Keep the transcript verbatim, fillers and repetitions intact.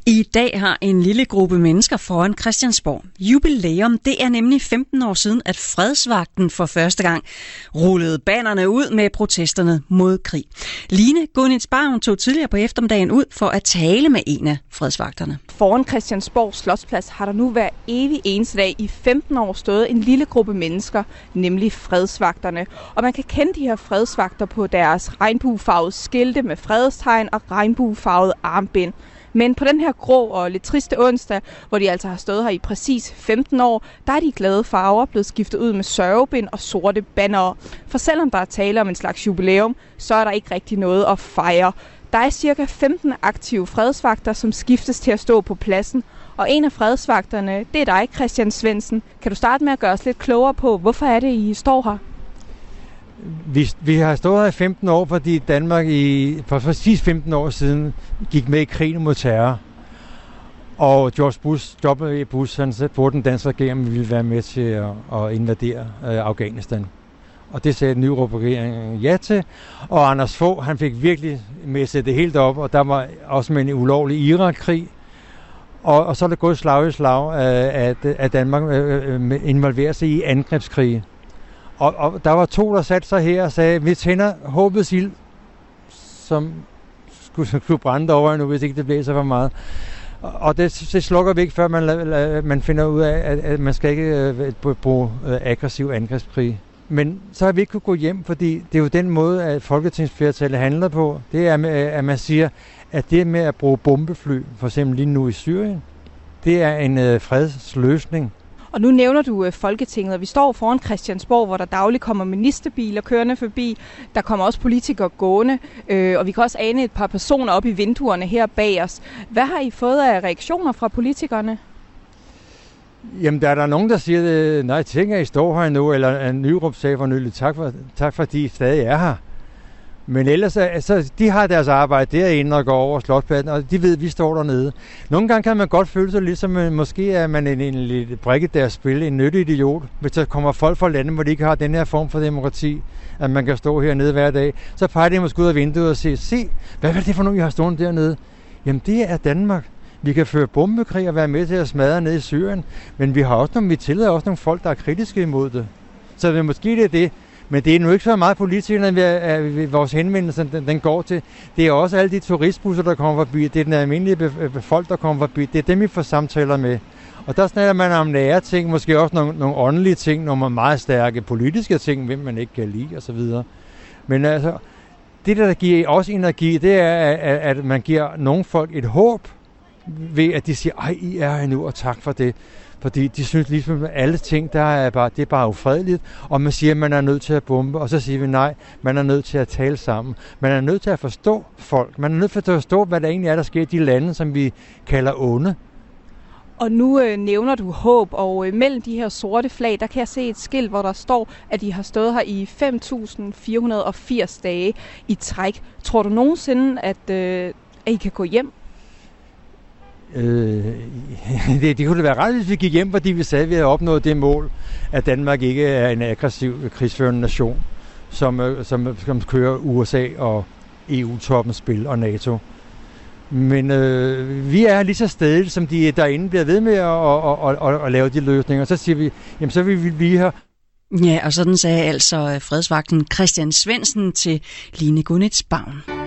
I dag har en lille gruppe mennesker foran Christiansborg jubilæum. Det er nemlig femten år siden, at Fredsvagten for første gang rullede bannerne ud med protesterne mod krig. Line Gunitsbaum tog tidligere på eftermiddagen ud for at tale med en af fredsvagterne. Foran Christiansborg Slotsplads har der nu hver evig eneste dag i femten år stået en lille gruppe mennesker, nemlig fredsvagterne. Og man kan kende de her fredsvagter på deres regnbuefarvede skilte med fredstegn og regnbuefarvede armbind. Men på den her grå og lidt triste onsdag, hvor de altså har stået her i præcis femten år, der er de glade farver blevet skiftet ud med sørgebind og sorte bannere. For selvom der er tale om en slags jubilæum, så er der ikke rigtig noget at fejre. Der er cirka femten aktive fredsvagter, som skiftes til at stå på pladsen. Og en af fredsvagterne, det er dig, Christian Svendsen. Kan du starte med at gøre os lidt klogere på, hvorfor er det, I står her? Vi, vi har stået her i femten år, fordi Danmark i, for præcis femten år siden gik med i krigen mod terror. Og George Bush, W. Bush, han spurgte den danske regering, ville være med til at, at invadere øh, Afghanistan. Og det sagde den nye regering ja til. Og Anders Fogh, han fik virkelig med at sætte det helt op, og der var også med en ulovlig Irak-krig. Og, og så er det gået slag i slag, at, at Danmark øh, involverer sig i angrebskrige. Og, og der var to, der satte sig her og sagde, vi tænder håbets ild, som skulle, skulle brænde over nu, hvis ikke det blæser for meget. Og det, det slukker vi ikke, før man, man finder ud af, at, at man skal ikke uh, bruge uh, aggressiv angrebskrig. Men så har vi ikke kunnet gå hjem, fordi det er jo den måde, at folketingsflertallet handler på. Det er, at man siger, at det med at bruge bombefly, for eksempel lige nu i Syrien, det er en uh, fredsløsning. Og nu nævner du øh, Folketinget, og vi står foran Christiansborg, hvor der dagligt kommer ministerbiler kørende forbi. Der kommer også politikere gående, øh, og vi kan også ane et par personer op i vinduerne her bag os. Hvad har I fået af reaktioner fra politikerne? Jamen, der er der nogen, der siger, nej, tænker I står her nu, eller en Nyrup sagde for nylig, tak for, tak fordi I stadig er her. Men ellers, altså, de har deres arbejde derinde og går over Slotspladsen, og de ved, at vi står dernede. Nogle gange kan man godt føle sig lidt som, måske er man en, en lidt brik i deres spil, en nyttig idiot. Hvis der kommer folk fra landet, hvor de ikke har den her form for demokrati, at man kan stå hernede hver dag, så peger de måske ud af vinduet og siger, se, hvad er det for nogen, I har stående dernede? Jamen, det er Danmark. Vi kan føre bombekrig og være med til at smadre ned i Syrien, men vi har også nogle, vi tillader også nogle folk, der er kritiske imod det. Så det, måske det er det. Men det er nu ikke så meget politikerne, at vores henvendelse den, den går til. Det er også alle de turistbusser, der kommer forbi. Det er den almindelige folk, der kommer forbi. Det er dem, vi får samtaler med. Og der snakker man om nære ting, måske også nogle, nogle åndelige ting, nogle meget stærke politiske ting, hvem man ikke kan lide osv. Men altså, det der, der giver også energi, det er, at, at man giver nogle folk et håb ved, at de siger, ej, I er her nu, og tak for det. Fordi de synes ligesom, at alle ting, der er bare, det er bare ufredeligt, og man siger, at man er nødt til at bombe, og så siger vi nej, man er nødt til at tale sammen. Man er nødt til at forstå folk. Man er nødt til at forstå, hvad der egentlig er, der sker i de lande, som vi kalder onde. Og nu øh, nævner du håb, og øh, mellem de her sorte flag, der kan jeg se et skilt, hvor der står, at de har stået her i fem tusind fire hundrede og firs dage i træk. Tror du nogensinde, at, øh, at I kan gå hjem? Øh, det, det kunne være ret, hvis vi gik hjem, fordi vi sagde, at vi havde opnået det mål, at Danmark ikke er en aggressiv krigsførende nation, som, som, som kører U S A og E U-toppens spil og NATO. Men øh, vi er lige så stedigt, som de derinde bliver ved med at, at, at, at, at lave de løsninger. Så siger vi, jamen så vil vi blive her. Ja, og sådan sagde altså fredsvagten Christian Svendsen til Line Gunitsbaum.